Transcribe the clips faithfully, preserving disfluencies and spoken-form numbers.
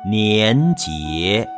年节。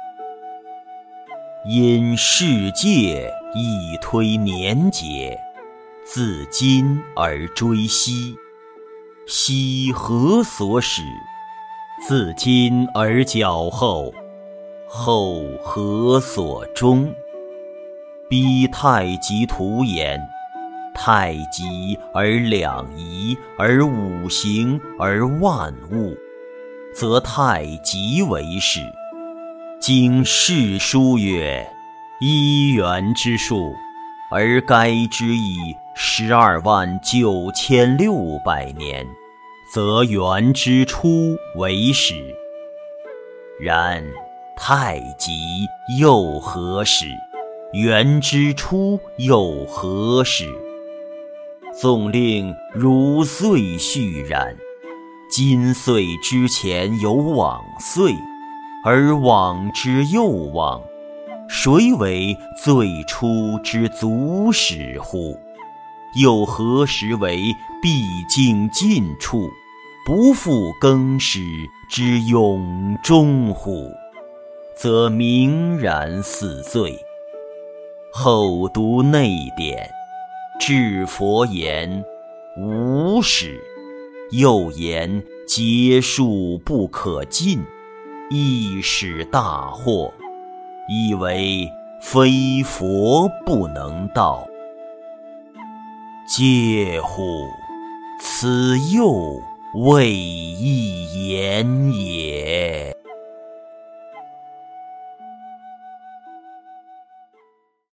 因世界以推年节，自今而追昔。昔何所始？自今而较后，后何所终？彼太极图言，太极而两仪，而五行，而万物，则太极为始。经世书曰：一元之数，而该之以十二万九千六百年，则元之初为始。然太极又何始？元之初又何始？纵令如岁序然，今岁之前有往岁，而往之又往，谁为最初之足始乎？又何时为毕竟尽处，不复更始之永终乎？则明然似罪。后读内典，至佛言无始，又言劫数不可尽，亦使大惑，以为非佛不能道。嗟乎！此又谓一言也。